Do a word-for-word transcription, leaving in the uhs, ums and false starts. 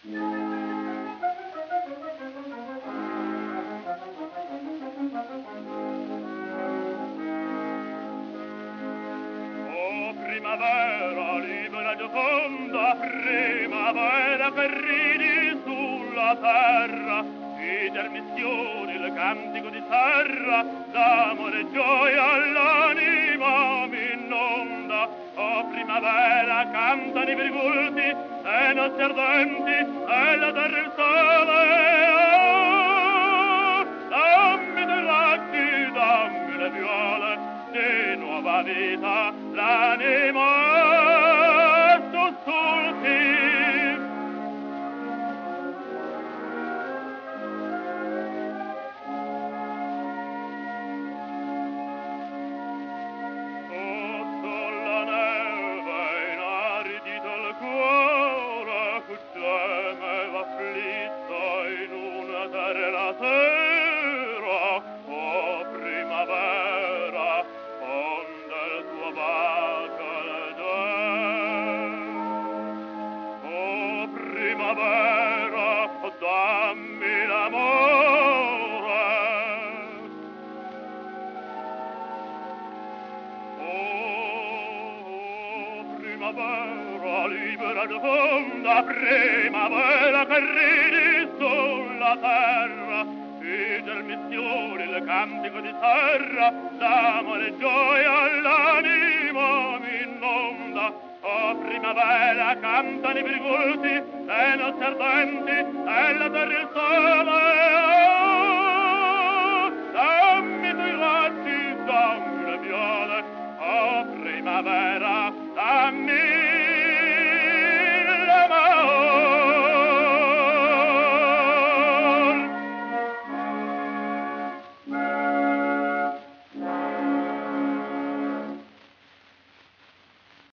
Primavera, libera gioconda, primavera che ridi sulla terra, i germissioni, il cantico di serra, d'amore e gioia l'anima mi inonda. Oh primavera, cantano i virgulti, e nostri ardenti, e la terra e il sole. Oh, dammi dei raggi, dammi le viole, di nuova vita l'anima sussulti. Sotto la neve inaridito il cuore che gemeva afflitto in una terra sera. Oh primavera, onde il tuo bacio le dè. Oh primavera, dammi l'amore. Oh primavera, libera gioconda, primavera che ridi sulla terra, i germissioni, il cantico di serra, d'amore e gioia l'anima mi inonda. Oh primavera, cantano i virgulti, e nostri ardenti, e la terra e il sole. Oh, dammi tu i raggi, dammi le viole. Oh primavera,